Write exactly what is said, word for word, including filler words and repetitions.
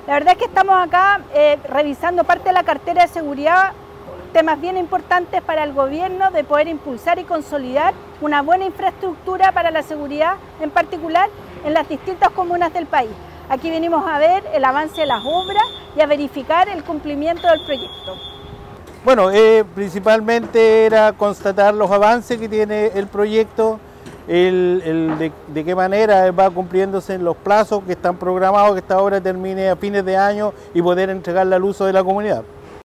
La verdad es que estamos acá eh, revisando parte de la cartera de seguridad, temas bien importantes para el gobierno de poder impulsar y consolidar una buena infraestructura para la seguridad, en particular en las distintas comunas del país. Aquí venimos a ver el avance de las obras y a verificar el cumplimiento del proyecto. Bueno, eh, principalmente era constatar los avances que tiene el proyecto, el, el de, de qué manera va cumpliéndose en los plazos que están programados, que esta obra termine a fines de año y poder entregarla al uso de la comunidad.